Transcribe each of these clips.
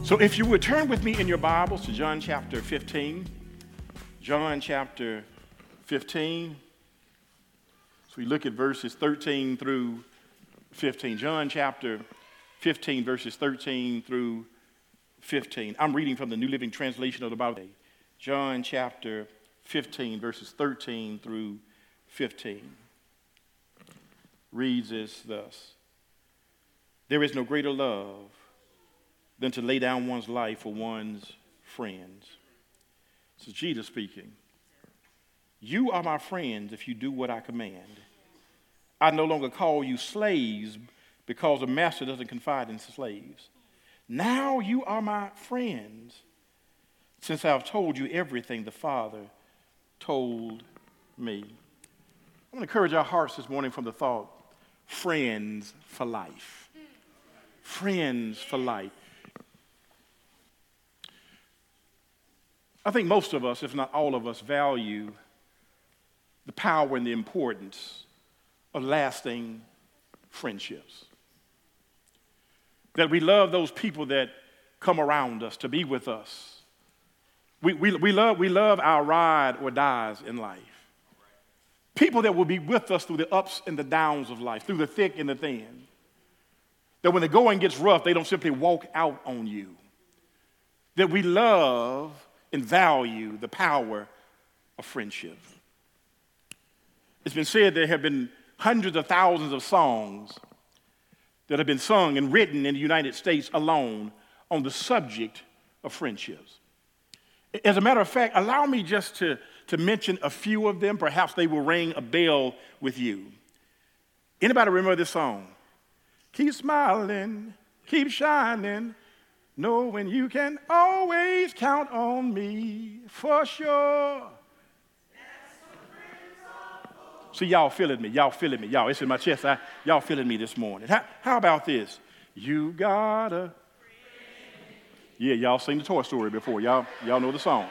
So if you would turn with me in your Bibles to John chapter 15. John chapter 15. So we look at verses 13 through 15. John chapter 15, verses 13 through 15. I'm reading from the New Living Translation of the Bible. John chapter 15, verses 13 through 15. Reads as thus. There is no greater love than to lay down one's life for one's friends. This is Jesus speaking. You are my friends if you do what I command. I no longer call you slaves because the master doesn't confide in slaves. Now you are my friends since I have told you everything the Father told me. I want to encourage our hearts this morning from the thought, friends for life. Friends for life. I think most of us, if not all of us, value the power and the importance of lasting friendships. That we love those people that come around us to be with us. We love our ride or dies in life. People that will be with us through the ups and the downs of life, through the thick and the thin. That when the going gets rough, they don't simply walk out on you. That we love and value the power of friendship. It's been said there have been hundreds of thousands of songs that have been sung and written in the United States alone on the subject of friendships. As a matter of fact, allow me just to mention a few of them. Perhaps they will ring a bell with you. Anybody remember this song? Keep smiling, keep shining, knowing you can always count on me for sure. See, y'all feeling me. Y'all, it's in my chest. Y'all feeling me this morning. How about this? You gotta. Yeah, y'all seen the Toy Story before. Y'all know the song.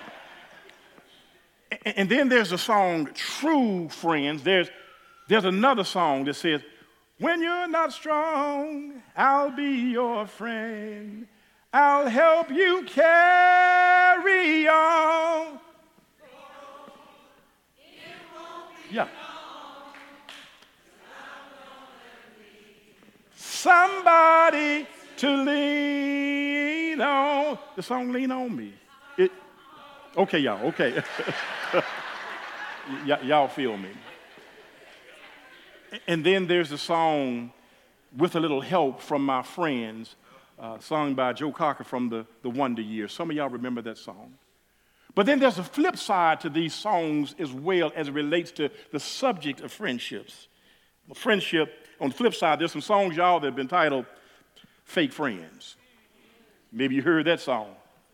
And then there's the song True Friends. There's another song that says, when you're not strong, I'll be your friend. I'll help you carry on. Yeah. Somebody to lean on. The song Lean On Me. Okay, y'all, okay. Y'all feel me. And then there's the song With a Little Help from My Friends, sung by Joe Cocker from the Wonder Years. Some of y'all remember that song. But then there's a flip side to these songs as well as it relates to the subject of friendships. Friendship, on the flip side, there's some songs, y'all, that have been titled Fake Friends. Maybe you heard that song.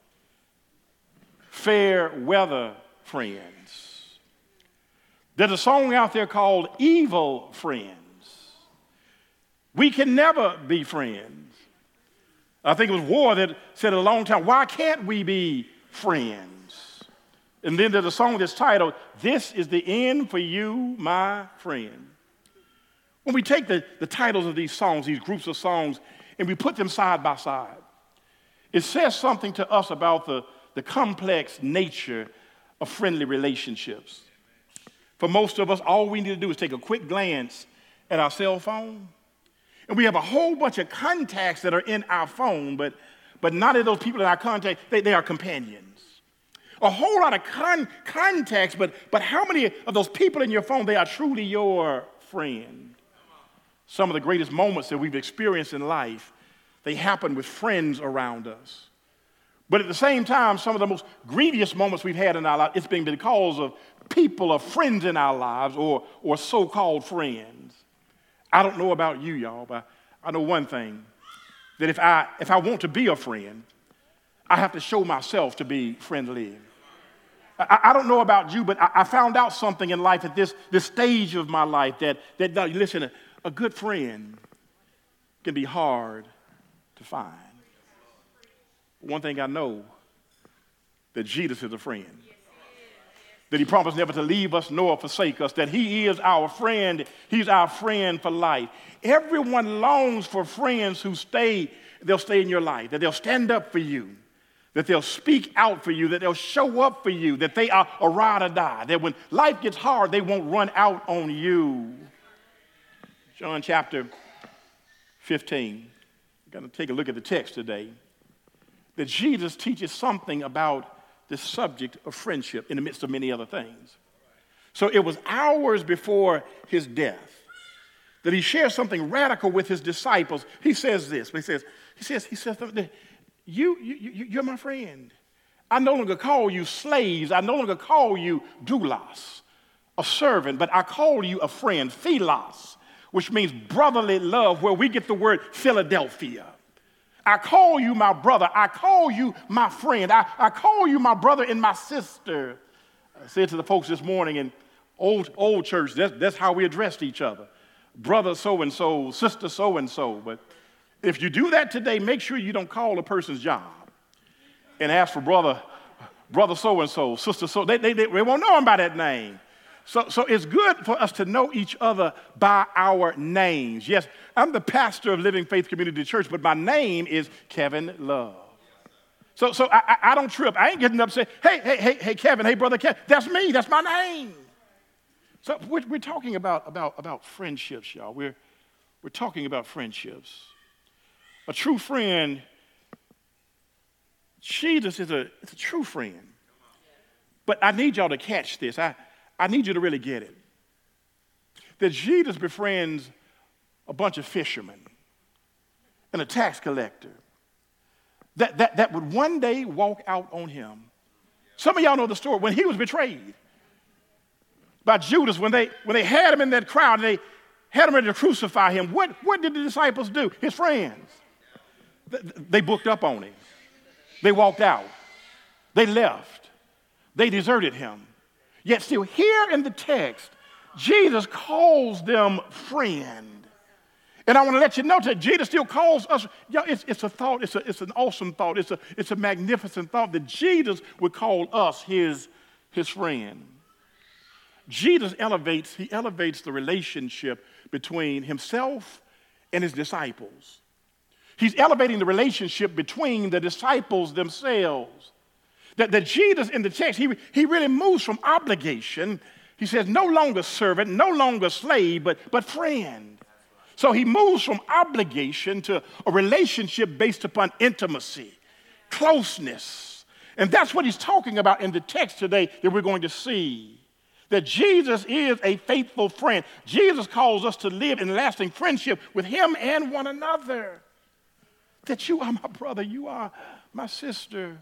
Fair Weather Friends. There's a song out there called Evil Friends. We can never be friends. I think it was War that said it a long time, why can't we be friends? And then there's a song that's titled, This is the End for You, My Friend. When we take the titles of these songs, these groups of songs, and we put them side by side, it says something to us about the complex nature of friendly relationships. For most of us, all we need to do is take a quick glance at our cell phone, and we have a whole bunch of contacts that are in our phone, but not of those people in our contact, they are companions. A whole lot of contacts, but how many of those people in your phone, they are truly your friend? Some of the greatest moments that we've experienced in life, they happen with friends around us. But at the same time, some of the most grievous moments we've had in our life, it's been because of people or friends in our lives or so-called friends. I don't know about you, y'all, but I know one thing, that if I want to be a friend, I have to show myself to be friendly. I don't know about you, but I found out something in life at this stage of my life that listen, a good friend can be hard to find. One thing I know, that Jesus is a friend. That he promised never to leave us nor forsake us, that he is our friend. He's our friend for life. Everyone longs for friends who stay they'll stay in your life, that they'll stand up for you, that they'll speak out for you, that they'll show up for you, that they are a ride or die, that when life gets hard, they won't run out on you. John chapter 15. We're going to take a look at the text today. That Jesus teaches something about this subject of friendship in the midst of many other things. So it was hours before his death that he shares something radical with his disciples. He says this. He says, you're my friend. I no longer call you slaves. I no longer call you doulos, a servant, but I call you a friend, philos, which means brotherly love, where we get the word Philadelphia. I call you my brother. I call you my friend. I call you my brother and my sister. I said to the folks this morning in old church, that's how we addressed each other. Brother so-and-so, sister so-and-so. But if you do that today, make sure you don't call a person's job and ask for brother so-and-so, sister so. They won't know him by that name. So it's good for us to know each other by our names. Yes, I'm the pastor of Living Faith Community Church, but my name is Kevin Love. So I don't trip. I ain't getting up and say, hey, Kevin, hey, brother Kevin. That's me. That's my name. So we're talking about friendships, y'all. We're talking about friendships. A true friend, Jesus is a true friend. But I need y'all to catch this. I need you to really get it. That Jesus befriends a bunch of fishermen and a tax collector that would one day walk out on him. Some of y'all know the story when he was betrayed by Judas, when they had him in that crowd and they had him ready to crucify him. What did the disciples do? His friends. They booked up on him. They walked out. They left. They deserted him. Yet still here in the text, Jesus calls them friend. And I want to let you know that Jesus still calls us. It's a thought. It's an awesome thought. It's a magnificent thought that Jesus would call us his friend. Jesus elevates the relationship between himself and his disciples. He's elevating the relationship between the disciples themselves. That Jesus in the text, he really moves from obligation. He says no longer servant, no longer slave, but friend. So he moves from obligation to a relationship based upon intimacy, closeness. And that's what he's talking about in the text today that we're going to see. That Jesus is a faithful friend. Jesus calls us to live in lasting friendship with him and one another. That you are my brother, you are my sister.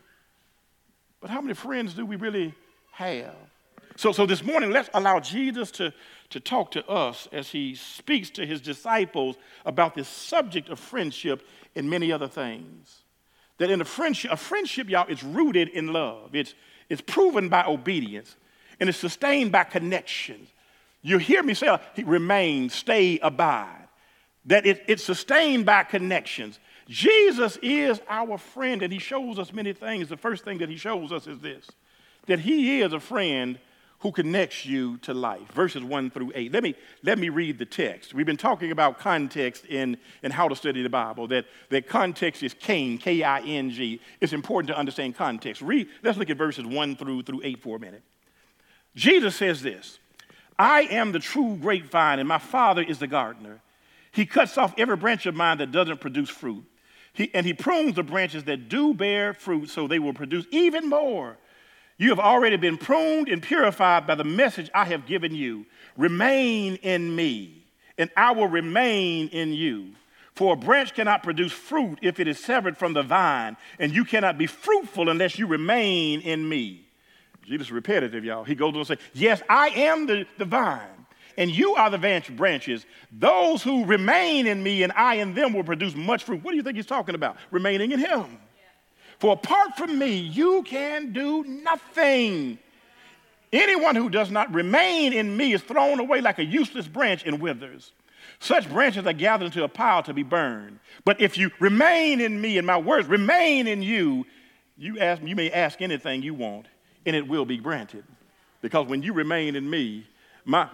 But how many friends do we really have? So this morning, let's allow Jesus to talk to us as he speaks to his disciples about this subject of friendship and many other things. That in a friendship, y'all, it's rooted in love. It's proven by obedience, and it's sustained by connection. You hear me say, remain, stay, abide. That it's sustained by connections. Jesus is our friend, and he shows us many things. The first thing that he shows us is this, that he is a friend who connects you to life. Verses 1 through 8. Let me read the text. We've been talking about context in how to study the Bible, that context is king, K-I-N-G. It's important to understand context. Let's look at verses 1 through 8 for a minute. Jesus says this, I am the true grapevine, and my Father is the gardener. He cuts off every branch of mine that doesn't produce fruit. He prunes the branches that do bear fruit so they will produce even more. You have already been pruned and purified by the message I have given you. Remain in me, and I will remain in you. For a branch cannot produce fruit if it is severed from the vine, and you cannot be fruitful unless you remain in me. Jesus is repetitive, y'all. He goes on to say, yes, I am the vine, and you are the branches. Those who remain in me and I in them will produce much fruit. What do you think he's talking about? Remaining in him. Yeah. For apart from me, you can do nothing. Anyone who does not remain in me is thrown away like a useless branch and withers. Such branches are gathered into a pile to be burned. But if you remain in me and my words remain in you, you may ask anything you want, and it will be granted. Because when you remain in me,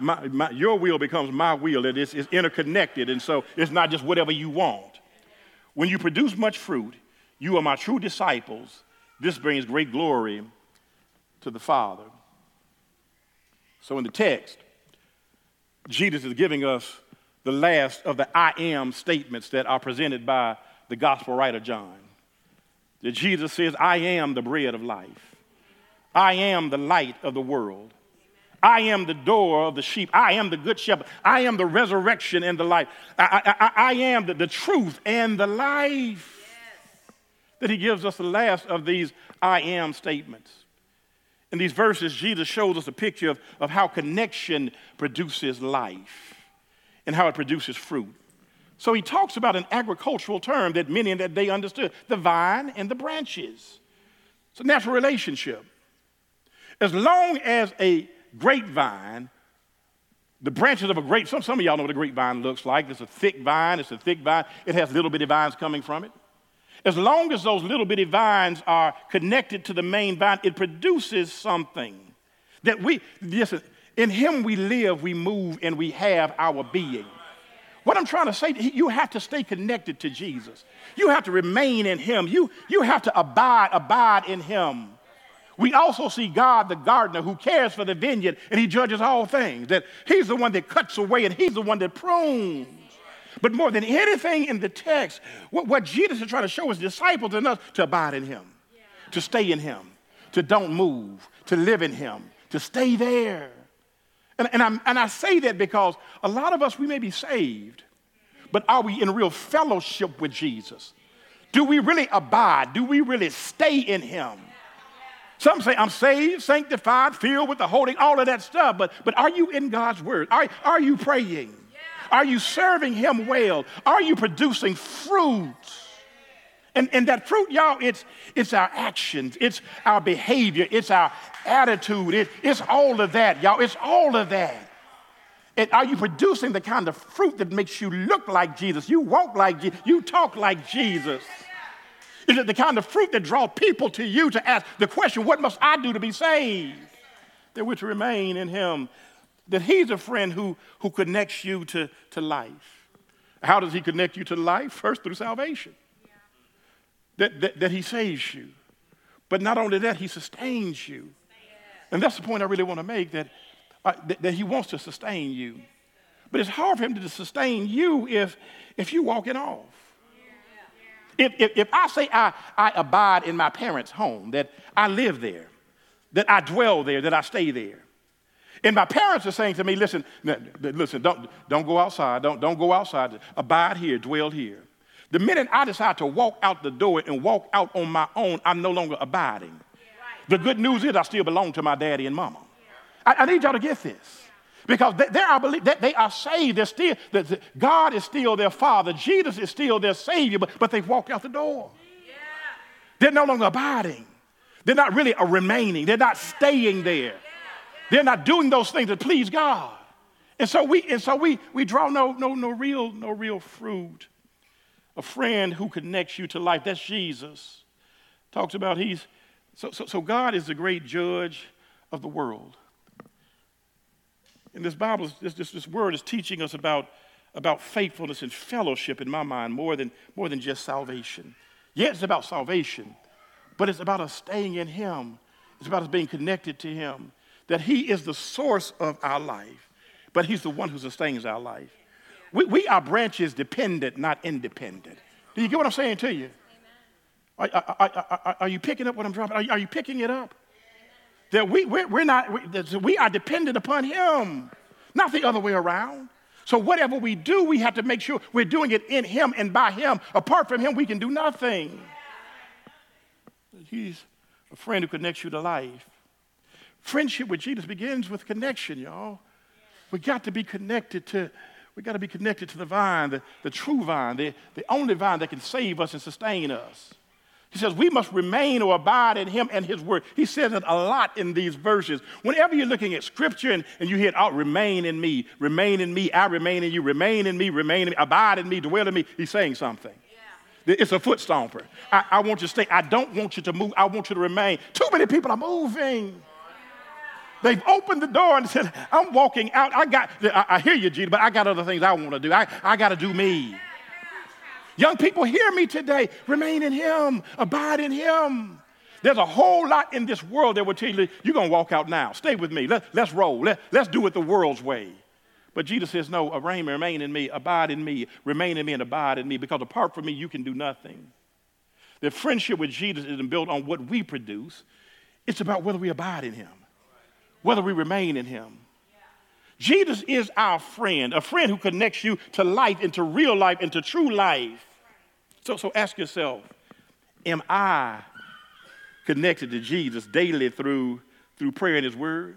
your will becomes my will. It's interconnected, and so it's not just whatever you want. When you produce much fruit, you are my true disciples. This brings great glory to the Father. So in the text, Jesus is giving us the last of the I am statements that are presented by the gospel writer John. That Jesus says, I am the bread of life. I am the light of the world. I am the door of the sheep. I am the good shepherd. I am the resurrection and the life. I am the truth and the life. Yes. That he gives us the last of these I am statements. In these verses, Jesus shows us a picture of how connection produces life and how it produces fruit. So he talks about an agricultural term that many in that day understood, the vine and the branches. It's a natural relationship. As long as a grapevine, the branches of a grape, some of y'all know what a grapevine looks like. It's a thick vine. It has little bitty vines coming from it. As long as those little bitty vines are connected to the main vine, it produces something that in him we live, we move, and we have our being. What I'm trying to say, you have to stay connected to Jesus. You have to remain in him. You have to abide in him. We also see God, the gardener, who cares for the vineyard, and he judges all things. That he's the one that cuts away, and he's the one that prunes. But more than anything in the text, what Jesus is trying to show his disciples and us to abide in him, to stay in him, to don't move, to live in him, to stay there. And I say that because a lot of us, we may be saved, but are we in real fellowship with Jesus? Do we really abide? Do we really stay in him? Some say, I'm saved, sanctified, filled with the Holy, all of that stuff. But are you in God's word? Are you praying? Are you serving him well? Are you producing fruit? And that fruit, y'all, it's our actions. It's our behavior. It's our attitude. It's all of that, y'all. It's all of that. And are you producing the kind of fruit that makes you look like Jesus? You walk like Jesus. You talk like Jesus. Is it the kind of fruit that draws people to you to ask the question, what must I do to be saved? That we're to remain in him. That he's a friend who connects you to life. How does he connect you to life? First, through salvation. That he saves you. But not only that, he sustains you. And that's the point I really want to make, that he wants to sustain you. But it's hard for him to sustain you if you're walking off. If I say I abide in my parents' home, that I live there, that I dwell there, that I stay there, and my parents are saying to me, listen, don't go outside, don't go outside, abide here, dwell here. The minute I decide to walk out the door and walk out on my own, I'm no longer abiding. The good news is I still belong to my daddy and mama. I need y'all to get this. Because I believe that they are saved. They're still, God is still their father. Jesus is still their savior, but they've walked out the door. Yeah. They're no longer abiding. They're not really remaining. They're not staying there. They're not doing those things that please God. And so we draw no real fruit. A friend who connects you to life, that's Jesus. Talks about so God is the great judge of the world. And this Bible, this word is teaching us about faithfulness and fellowship in my mind more than just salvation. Yeah, it's about salvation, but it's about us staying in him. It's about us being connected to him, that he is the source of our life, but he's the one who sustains our life. We are branches dependent, not independent. Do you get what I'm saying to you? Are you picking up what I'm dropping? Are you picking it up? That we are dependent upon him, not the other way around. So whatever we do, we have to make sure we're doing it in him and by him. Apart from him, we can do nothing. He's a friend who connects you to life. Friendship with Jesus begins with connection, y'all. We got to be connected to the vine, the true vine, the only vine that can save us and sustain us. He says we must remain or abide in him and his word. He says it a lot in these verses. Whenever you're looking at scripture and you hear, remain in me, I remain in you, remain in me, abide in me, dwell in me, he's saying something. Yeah. It's a foot stomper. I want you to stay. I don't want you to move. I want you to remain. Too many people are moving. They've opened the door and said, I'm walking out. I hear you, Jesus, but I got other things I want to do. I got to do me. Young people, hear me today. Remain in him. Abide in him. There's a whole lot in this world that will tell you, you're going to walk out now. Stay with me. Let's roll. Let's do it the world's way. But Jesus says, no, remain in me, abide in me, remain in me and abide in me, because apart from me, you can do nothing. The friendship with Jesus isn't built on what we produce. It's about whether we abide in him, whether we remain in him. Jesus is our friend, a friend who connects you to life, into real life, into true life. So ask yourself, am I connected to Jesus daily through prayer and his word?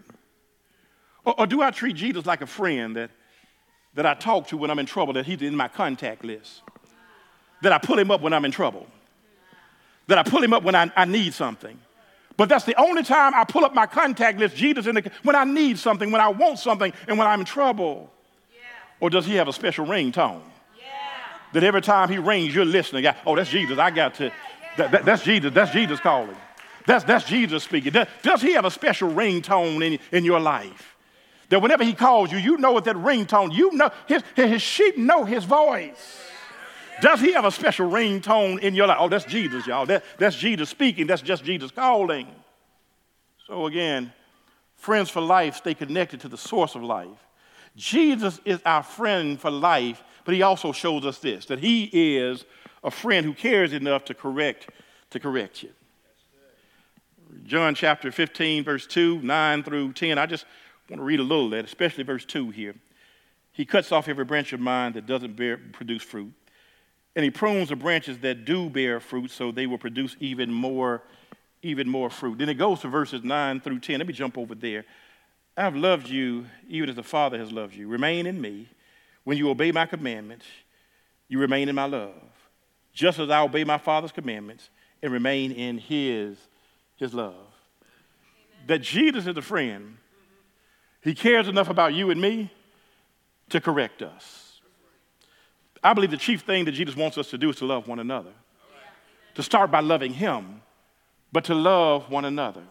Or do I treat Jesus like a friend that I talk to when I'm in trouble, that he's in my contact list, that I pull him up when I'm in trouble, that I pull him up when I need something? But that's the only time I pull up my contact list, Jesus, when I need something, when I want something, and when I'm in trouble. Yeah. Or does he have a special ringtone? Yeah. That every time he rings, you're listening. Oh, that's Jesus. I got to. That's Jesus. That's Jesus calling. That's Jesus speaking. Does he have a special ringtone in your life? That whenever he calls you, you know with that ringtone, you know his sheep know his voice. Does he have a special ringtone in your life? Oh, that's Jesus, y'all. That's Jesus speaking. That's just Jesus calling. So again, friends for life stay connected to the source of life. Jesus is our friend for life, but he also shows us this, that he is a friend who cares enough to correct you. John chapter 15, verse 2, 9 through 10. I just want to read a little of that, especially verse 2 here. He cuts off every branch of mine that doesn't produce fruit. And he prunes the branches that do bear fruit so they will produce even more fruit. Then it goes to verses 9 through 10. Let me jump over there. I've loved you even as the Father has loved you. Remain in me. When you obey my commandments, you remain in my love. Just as I obey my Father's commandments and remain in his love. Amen. That Jesus is a friend. He cares enough about you and me to correct us. I believe the chief thing that Jesus wants us to do is to love one another. To start by loving him, but to love one another.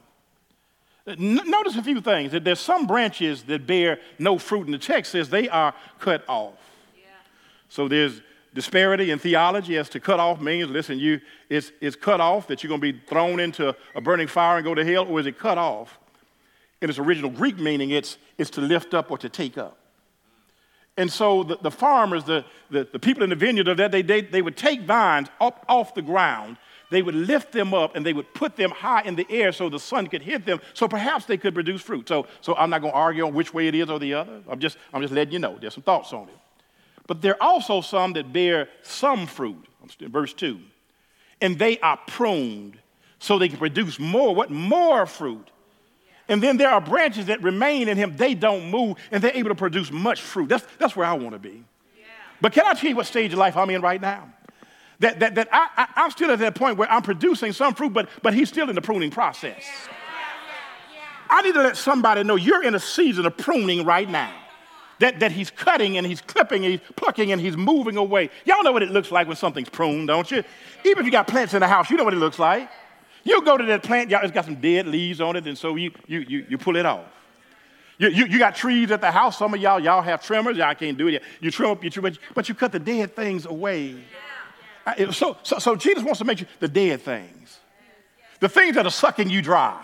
Notice a few things. That there's some branches that bear no fruit, and the text says they are cut off. Yeah. So there's disparity in theology as to cut off means, listen, it's cut off, that you're going to be thrown into a burning fire and go to hell, or is it cut off? In its original Greek meaning, it's to lift up or to take up. And so the farmers, the people in the vineyard of that day, they would take vines up off the ground. They would lift them up and they would put them high in the air so the sun could hit them, so perhaps they could produce fruit. So I'm not going to argue on which way it is or the other. I'm just letting you know. There's some thoughts on it. But there are also some that bear some fruit. Verse 2. And they are pruned so they can produce more fruit. And then there are branches that remain in him. They don't move, and they're able to produce much fruit. That's where I want to be. Yeah. But can I tell you what stage of life I'm in right now? That I'm still at that point where I'm producing some fruit, but he's still in the pruning process. Yeah. I need to let somebody know you're in a season of pruning right now. That he's cutting and he's clipping and he's plucking and he's moving away. Y'all know what it looks like when something's pruned, don't you? Even if you got plants in the house, you know what it looks like. You go to that plant, y'all, it's got some dead leaves on it, and so you pull it off. You got trees at the house. Some of y'all have trimmers. Y'all can't do it. You trim up, but you cut the dead things away. Yeah. So Jesus wants to make you the dead things, the things that are sucking you dry,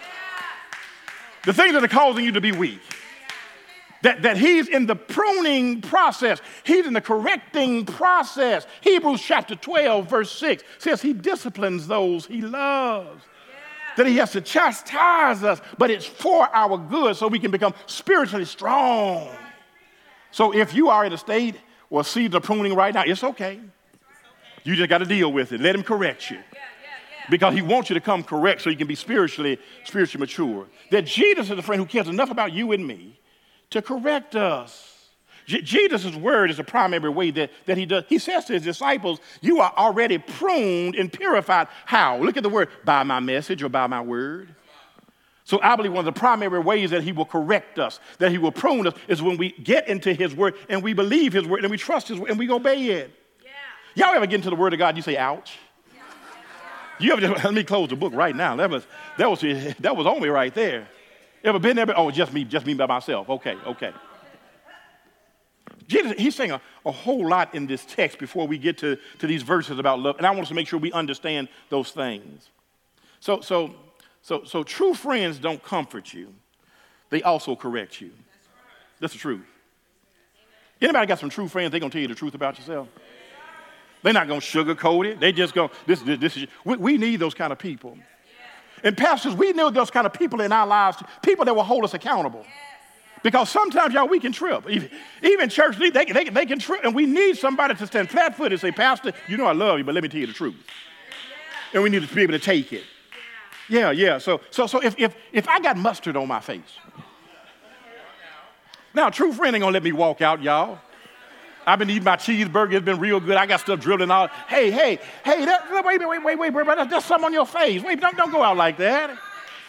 the things that are causing you to be weak. That he's in the pruning process. He's in the correcting process. Hebrews chapter 12, verse 6 says he disciplines those he loves. Yeah. That he has to chastise us, but it's for our good so we can become spiritually strong. So if you are in a state or season of pruning right now, it's okay. You just got to deal with it. Let him correct you. Because he wants you to come correct so you can be spiritually mature. That Jesus is a friend who cares enough about you and me to correct us. Jesus' word is the primary way that he does. He says to his disciples, you are already pruned and purified. How? Look at the word, by my message or by my word. So I believe one of the primary ways that he will correct us, that he will prune us, is when we get into his word and we believe his word and we trust his word and we obey it. Yeah. Y'all ever get into the word of God and you say, ouch? You ever let me close the book right now. That was on me right there. Ever been there? Oh, just me by myself. Okay. Jesus, he's saying a whole lot in this text before we get to these verses about love. And I want us to make sure we understand those things. So true friends don't comfort you. They also correct you. That's the truth. Anybody got some true friends, they're going to tell you the truth about yourself? They're not going to sugarcoat it. They just go, this is, we need those kind of people. And pastors, we need those kind of people in our lives, people that will hold us accountable. Because sometimes, y'all, we can trip. Even church, they can trip, and we need somebody to stand flat-footed and say, Pastor, you know I love you, but let me tell you the truth. And we need to be able to take it. Yeah. So if I got mustard on my face, now a true friend ain't gonna let me walk out, y'all. I've been eating my cheeseburger, it's been real good. I got stuff dribbling out. Hey, wait, that's something on your face. Wait, don't go out like that.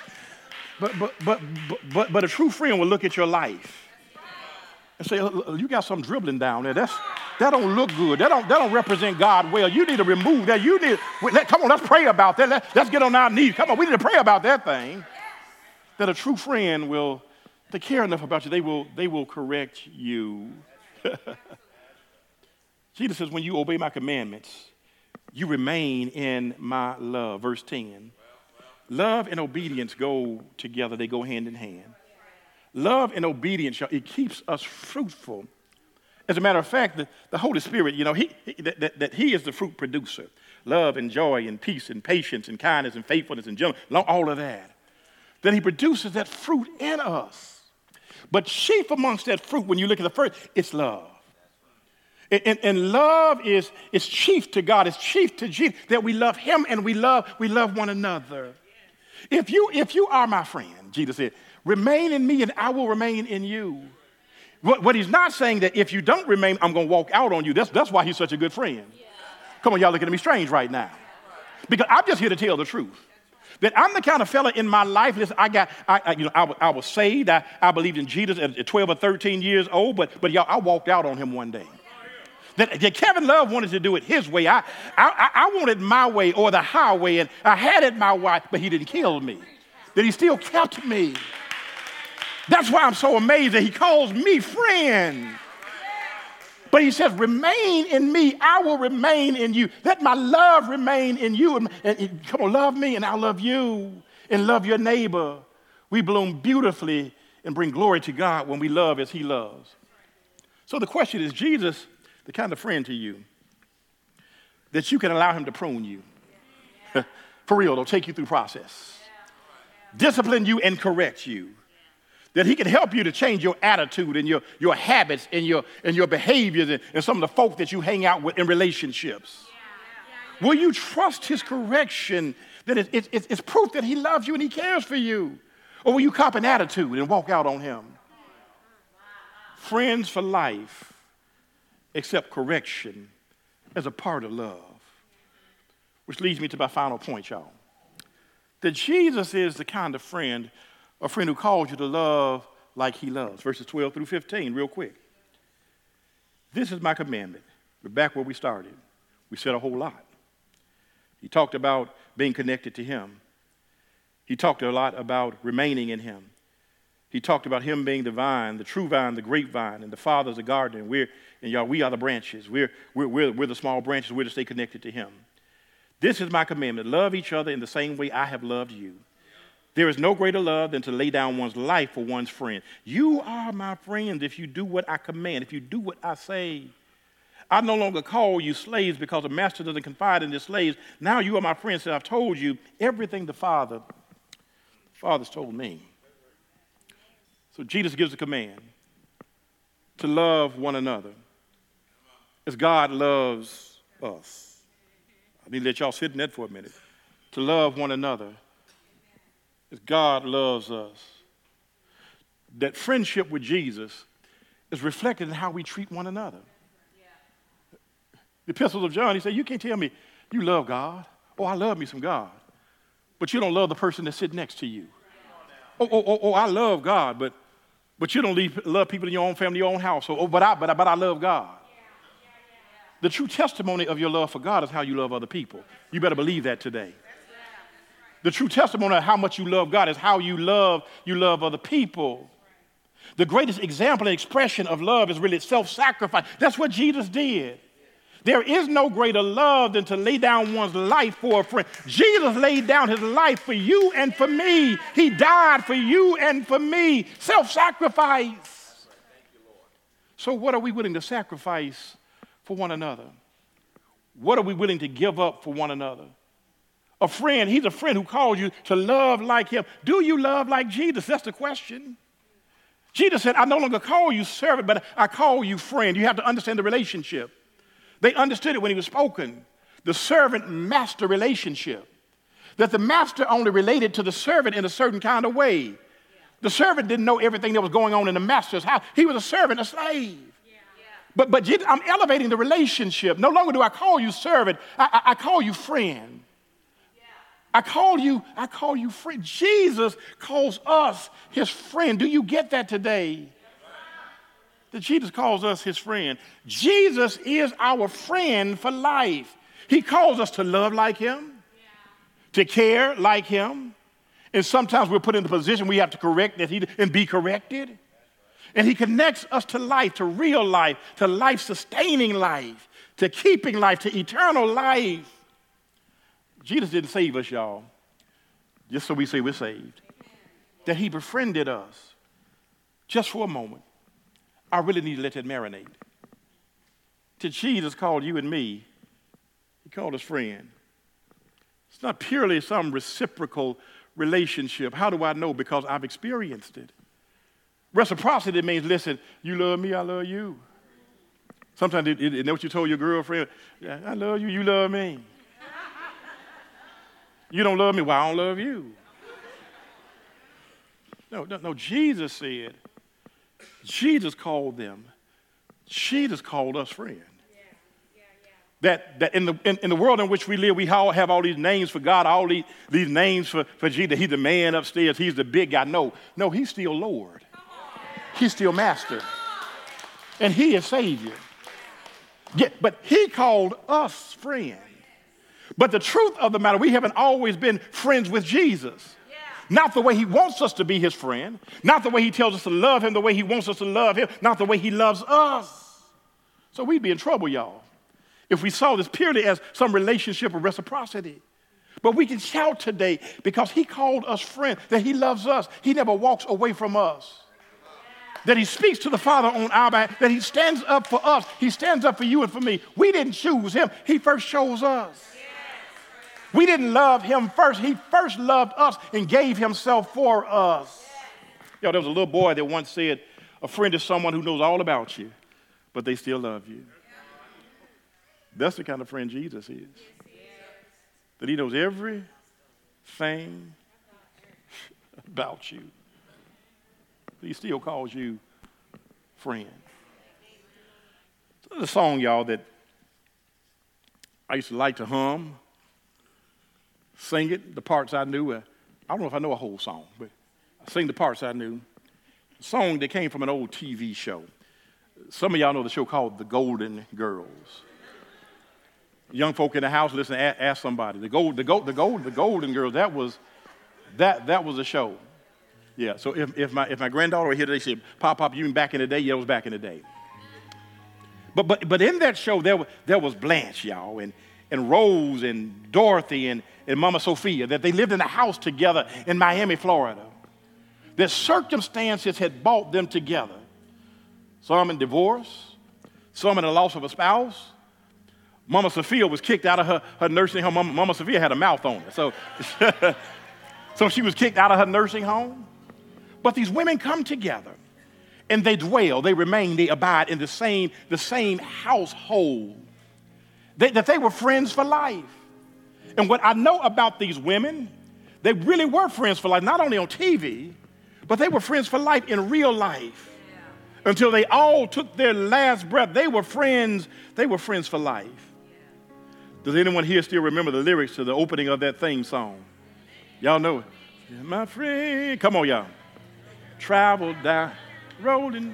But a true friend will look at your life and say, you got something dribbling down there. That don't look good. That don't represent God well. You need to remove that. Come on, let's pray about that. Let's get on our knees. Come on, we need to pray about that thing. That a true friend will, they care enough about you, they will correct you. Jesus says, when you obey my commandments, you remain in my love. Verse 10. Love and obedience go together. They go hand in hand. Love and obedience, it keeps us fruitful. As a matter of fact, the Holy Spirit, he is the fruit producer. Love and joy and peace and patience and kindness and faithfulness and gentleness, all of that. Then he produces that fruit in us. But chief amongst that fruit, when you look at the first, it's love. And love is chief to God. It's chief to Jesus, that we love him and we love one another. If you are my friend, Jesus said, remain in me and I will remain in you. What he's not saying that if you don't remain, I'm going to walk out on you. That's why he's such a good friend. Come on, y'all looking at me strange right now. Because I'm just here to tell the truth. That I'm the kind of fella in my life, listen, I was saved. I believed in Jesus at 12 or 13 years old, but y'all, I walked out on him one day. That Kevin Love wanted to do it his way. I wanted my way or the highway, and I had it my way, but he didn't kill me. That he still kept me. That's why I'm so amazed that he calls me friend. But he says, remain in me, I will remain in you. Let my love remain in you. And come on, love me and I'll love you. And love your neighbor. We bloom beautifully and bring glory to God when we love as he loves. So the question is, Jesus, the kind of friend to you that you can allow him to prune you. For real, they'll take you through process. Discipline you and correct you. That he can help you to change your attitude and your habits and your behaviors and some of the folk that you hang out with in relationships. Will you trust his correction that it's proof that he loves you and he cares for you? Or will you cop an attitude and walk out on him? Friends for life accept correction as a part of love. Which leads me to my final point, y'all. That Jesus is the kind of friend, a friend who calls you to love like he loves. Verses 12 through 15, real quick. This is my commandment. We're back where we started. We said a whole lot. He talked about being connected to him. He talked a lot about remaining in him. He talked about him being the vine, the true vine, the grapevine, and the Father's the gardener. We are the branches. We're the small branches. We're to stay connected to him. This is my commandment. Love each other in the same way I have loved you. There is no greater love than to lay down one's life for one's friend. You are my friends if you do what I command, if you do what I say. I no longer call you slaves because the master doesn't confide in his slaves. Now you are my friends, and I've told you everything the Father's told me. So Jesus gives a command to love one another as God loves us. I need to let y'all sit in that for a minute. To love one another as God loves us. That friendship with Jesus is reflected in how we treat one another. The epistles of John, he said, you can't tell me you love God. Oh, I love me some God. But you don't love the person that's sitting next to you. Oh, I love God, but you don't love people in your own family, your own house. But I love God. The true testimony of your love for God is how you love other people. You better believe that today. The true testimony of how much you love God is how you love other people. The greatest example and expression of love is really self-sacrifice. That's what Jesus did. There is no greater love than to lay down one's life for a friend. Jesus laid down his life for you and for me. He died for you and for me. Self-sacrifice. So what are we willing to sacrifice for one another? What are we willing to give up for one another? A friend, he's a friend who calls you to love like him. Do you love like Jesus? That's the question. Jesus said, I no longer call you servant, but I call you friend. You have to understand the relationship. They understood it when he was spoken. The servant-master relationship. That the master only related to the servant in a certain kind of way. The servant didn't know everything that was going on in the master's house. He was a servant, a slave. But Jesus, I'm elevating the relationship. No longer do I call you servant. I call you friend. I call you friend. Jesus calls us his friend. Do you get that today? That Jesus calls us his friend. Jesus is our friend for life. He calls us to love like him, to care like him. And sometimes we're put in the position we have to correct that and be corrected. And he connects us to life, to real life, to life-sustaining life, to keeping life, to eternal life. Jesus didn't save us, y'all, just so we say we're saved. That he befriended us just for a moment. I really need to let that marinate. Till Jesus called you and me, he called us friend. It's not purely some reciprocal relationship. How do I know? Because I've experienced it. Reciprocity means, listen, you love me, I love you. Sometimes, you know what you told your girlfriend? I love you, you love me. You don't love me, well, I don't love you. No, Jesus said, Jesus called them. Jesus called us friend. That in the world in which we live, we all have all these names for God, all these names for Jesus. He's the man upstairs. He's the big guy. No, he's still Lord. He's still master. And he is Savior. Yeah, but he called us friend. But the truth of the matter, we haven't always been friends with Jesus. Not the way he wants us to be his friend. Not the way he tells us to love him, the way he wants us to love him. Not the way he loves us. So we'd be in trouble, y'all, if we saw this purely as some relationship of reciprocity. But we can shout today because he called us friend, that he loves us. He never walks away from us. That he speaks to the Father on our behalf, that he stands up for us. He stands up for you and for me. We didn't choose him. He first chose us. We didn't love him first. He first loved us and gave himself for us. Yo, there was a little boy that once said, a friend is someone who knows all about you, but they still love you. That's the kind of friend Jesus is. That he knows everything about you. He still calls you friend. There's a song, y'all, that I used to like to hum, sing it, the parts I knew. I don't know if I know a whole song, but I sing the parts I knew. A song that came from an old TV show. Some of y'all know the show called The Golden Girls. Young folk in the house, listen, ask somebody. The Golden Girls, that was a show. Yeah, so if my granddaughter were here today, she said, Pop, you mean back in the day? Yeah, it was back in the day. But in that show, there was Blanche, y'all, and Rose and Dorothy and Mama Sophia, that they lived in a house together in Miami, Florida. That circumstances had brought them together. Some in divorce, some in the loss of a spouse. Mama Sophia was kicked out of her nursing home. Mama Sophia had a mouth on her, so she was kicked out of her nursing home. But these women come together, and they dwell, they remain, they abide in the same household. That they were friends for life. And what I know about these women, they really were friends for life, not only on TV, but they were friends for life in real life. Yeah. Until they all took their last breath. They were friends for life. Yeah. Does anyone here still remember the lyrics to the opening of that theme song? Y'all know it. Yeah, my friend, come on, y'all. Travel down, rolling.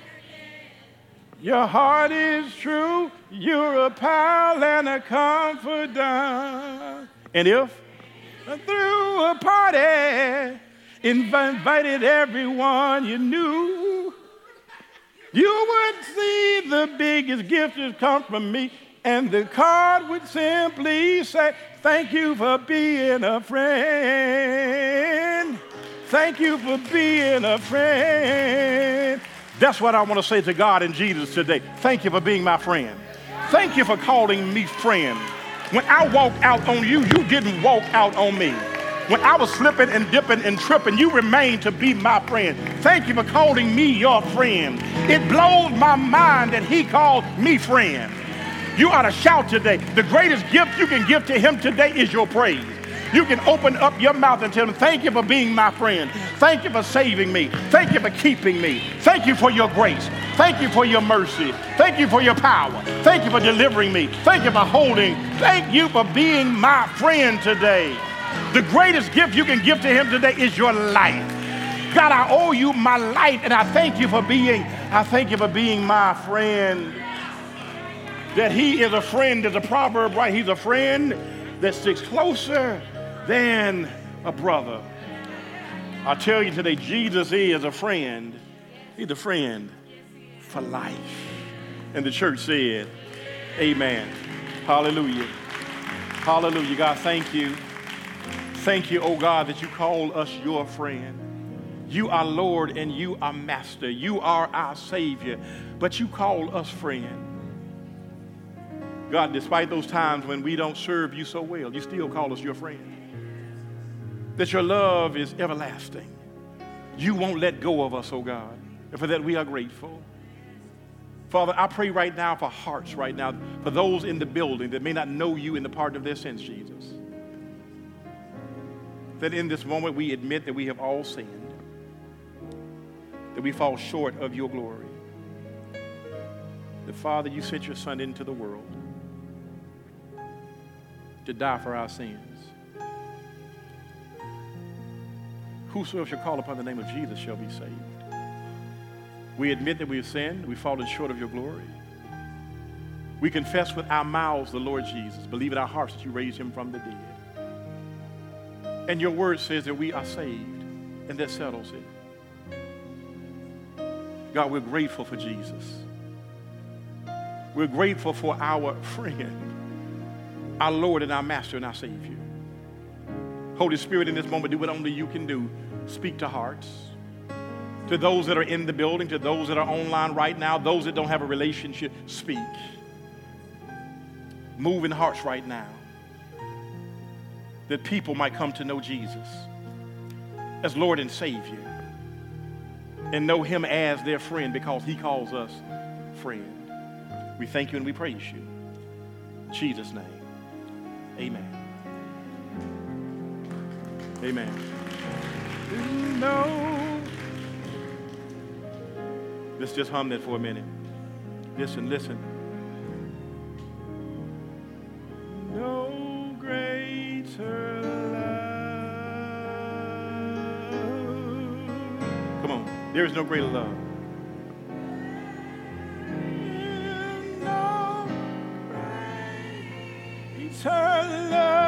Your heart is true. You're a pal and a confidant. And if through a party invited everyone you knew, You would see the biggest gift has come from me, and the card would simply say, thank you for being a friend. Thank you for being a friend. That's what I want to say to God and Jesus today. Thank you for being my friend. Thank you for calling me friend. When I walked out on you, you didn't walk out on me. When I was slipping and dipping and tripping, you remained to be my friend. Thank you for calling me your friend. It blows my mind that he called me friend. You ought to shout today. The greatest gift you can give to him today is your praise. You can open up your mouth and tell him, thank you for being my friend. Thank you for saving me. Thank you for keeping me. Thank you for your grace. Thank you for your mercy. Thank you for your power. Thank you for delivering me. Thank you for holding. Thank you for being my friend today. The greatest gift you can give to him today is your life. God, I owe you my life, and I thank you for being my friend. That he is a friend, there's a proverb, right? He's a friend that sticks closer than a brother. I tell you today, Jesus is a friend. He's a friend for life. And the church said, amen. Hallelujah. Hallelujah. God, thank you. Thank you, oh God, that you call us your friend. You are Lord and you are Master. You are our Savior, but you call us friend. God, despite those times when we don't serve you so well, you still call us your friend. That your love is everlasting. You won't let go of us, oh God. And for that we are grateful. Father, I pray right now for hearts right now, for those in the building that may not know you in the pardon of their sins, Jesus. That in this moment we admit that we have all sinned, that we fall short of your glory. That, Father, you sent your Son into the world to die for our sins. Whosoever shall call upon the name of Jesus shall be saved. We admit that we have sinned, we've fallen short of your glory. We confess with our mouths the Lord Jesus, believe in our hearts that you raised him from the dead. And your word says that we are saved, and that settles it. God, we're grateful for Jesus. We're grateful for our friend, our Lord and our Master and our Savior. Holy Spirit, in this moment, do what only you can do. Speak to hearts. To those that are in the building, to those that are online right now, those that don't have a relationship, speak. Move in hearts right now, that people might come to know Jesus as Lord and Savior and know him as their friend because he calls us friend. We thank you and we praise you. In Jesus' name, amen. Amen. No. Let's just hum that for a minute. Listen. No greater love. Come on. There is no greater love. No greater love.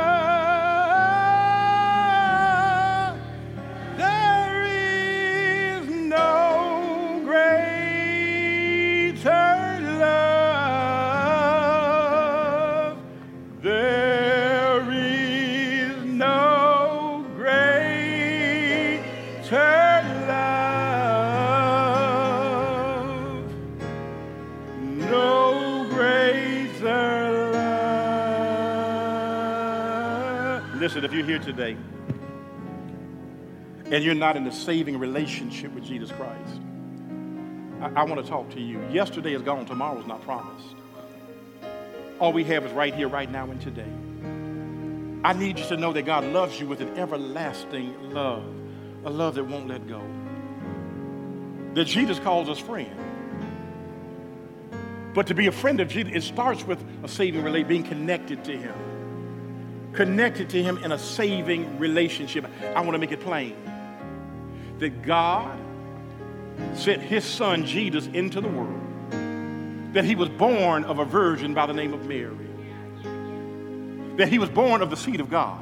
There is no greater love. There is no greater love. No greater love. Listen, if you're here today and you're not in a saving relationship with Jesus Christ, I want to talk to you. Yesterday is gone, tomorrow is not promised. All we have is right here, right now, and today. I need you to know that God loves you with an everlasting love, a love that won't let go. That Jesus calls us friend. But to be a friend of Jesus, it starts with a saving relationship, being connected to him. Connected to him in a saving relationship. I want to make it plain that God sent his son Jesus into the world, that he was born of a virgin by the name of Mary, that he was born of the seed of God,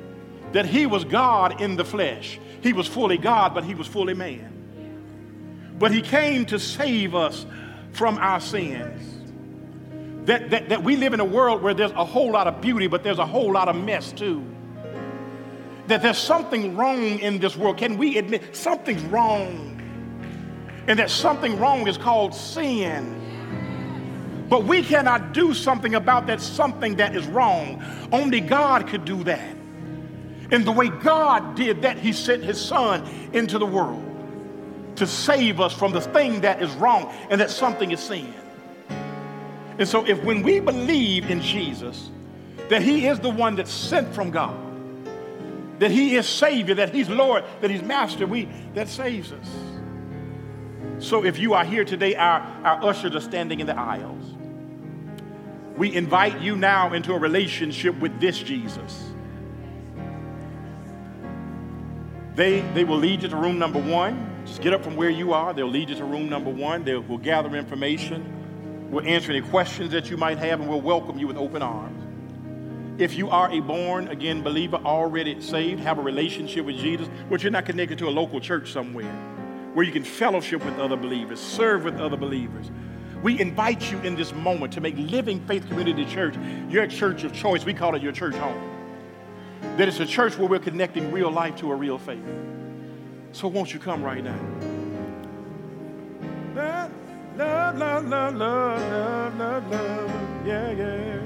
that he was God in the flesh. He was fully God, but he was fully man. but he came to save us from our sins. That we live in a world where there's a whole lot of beauty, but there's a whole lot of mess too. That there's something wrong in this world. Can we admit something's wrong? And that something wrong is called sin. But we cannot do something about that something that is wrong. Only God could do that. And the way God did that, he sent his son into the world to save us from the thing that is wrong and that something is sin. And so when we believe in Jesus, that he is the one that's sent from God, that he is Savior, that he's Lord, that he's Master, that saves us. So if you are here today, our ushers are standing in the aisles. We invite you now into a relationship with this Jesus. They will lead you to room number 1. Just get up from where you are. They'll lead you to room number 1. We'll gather information. We'll answer any questions that you might have, and we'll welcome you with open arms. If you are a born-again believer, already saved, have a relationship with Jesus, but you're not connected to a local church somewhere where you can fellowship with other believers, serve with other believers, we invite you in this moment to make Living Faith Community Church your church of choice. We call it your church home. That it's a church where we're connecting real life to a real faith. So won't you come right now? Love, love, love, love, love, love, love, yeah, yeah.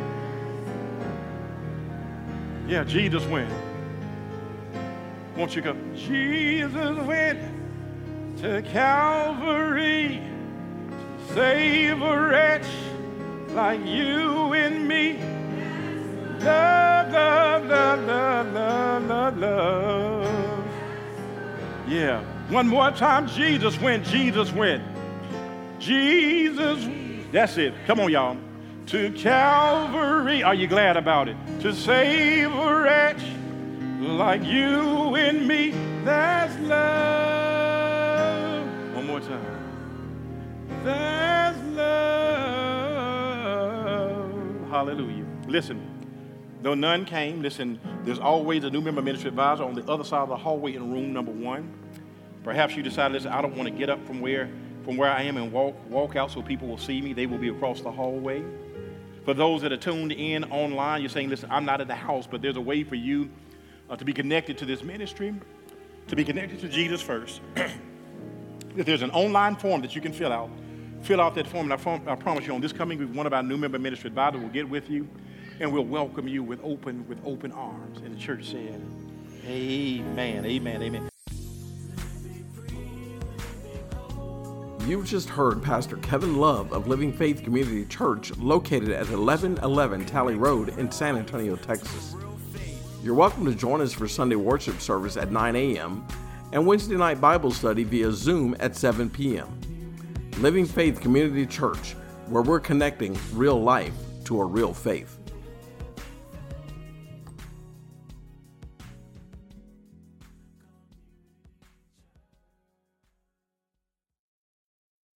Yeah, Jesus went. Won't you come? Jesus went to Calvary to save a wretch like you and me. Love, love, love, love, love, love, love. Yeah. One more time. Jesus went. Jesus went. Jesus. That's it. Come on, y'all. To Calvary. Are you glad about it? To save a wretch like you and me. That's love. One more time. That's love. Hallelujah. Listen. Though none came, listen, there's always a new member ministry advisor on the other side of the hallway in room number 1. Perhaps you decided, listen, I don't want to get up from where I am and walk out so people will see me. They will be across the hallway. For those that are tuned in online, you're saying, listen, I'm not at the house, but there's a way for you to be connected to this ministry, to be connected to Jesus first. If there's an online form that you can fill out that form, and I promise you on this coming week, one of our new member ministry advisors will get with you, and we'll welcome you with open arms. And the church said, amen, amen, amen. You've just heard Pastor Kevin Love of Living Faith Community Church, located at 1111 Talley Road in San Antonio, Texas. You're welcome to join us for Sunday worship service at 9 a.m. and Wednesday night Bible study via Zoom at 7 p.m. Living Faith Community Church, where we're connecting real life to a real faith.